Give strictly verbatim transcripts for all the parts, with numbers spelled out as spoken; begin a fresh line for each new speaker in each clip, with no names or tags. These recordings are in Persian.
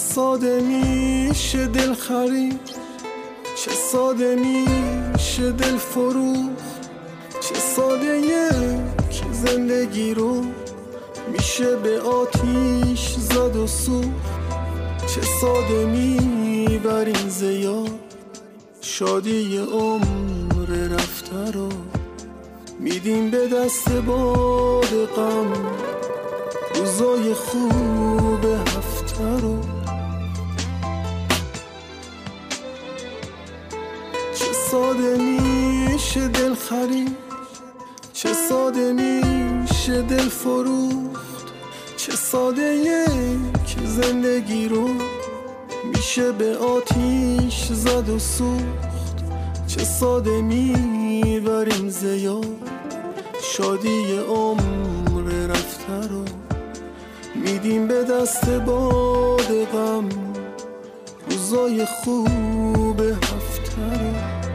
ساده میشه دل خرید، چه ساده میشه دل فروخت، چه ساده یک زندگی رو میشه به آتیش زد و سوخت، چه ساده میبریم زیاد شادی عمر رفته رو میدیم به دست باد غم، روزای خوب هفته رو. چه ساده میشه دل خرید، چه ساده میشه دل فروخت، چه ساده یک زندگی رو میشه به آتیش زد و سوخت، چه ساده میبریم زیاد شادی عمر رفته رو میدیم به دست باد غم، روزای خوب هفته رو.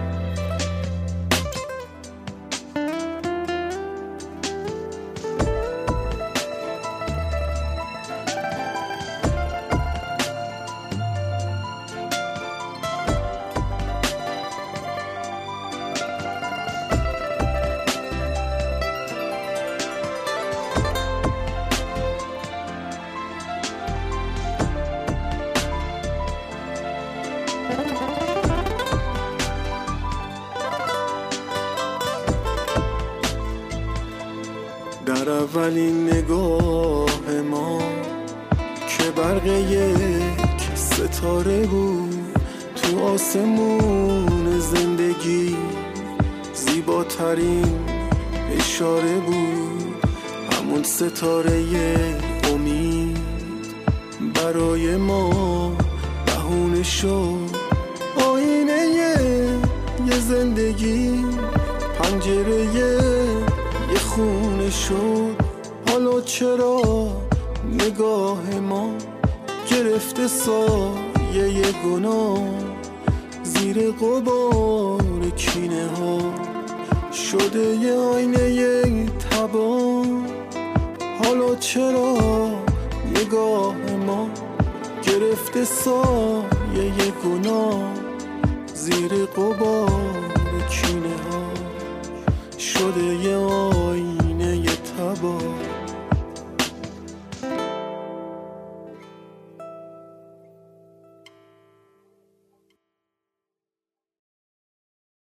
در اولین نگاه ما که برق یک ستاره بود تو آسمون زندگی، زیباترین اشاره بود همون ستاره امید برای ما بهونه شد، آینه یه زندگی، پنجره یه خونه شد. حالا چرا نگاه ما گرفته سایه یه گناه، زیر غبار کینه ها شده یه آینه یه تبا. حالا چرا نگاه ما گرفته سایه یه گناه، زیر غبار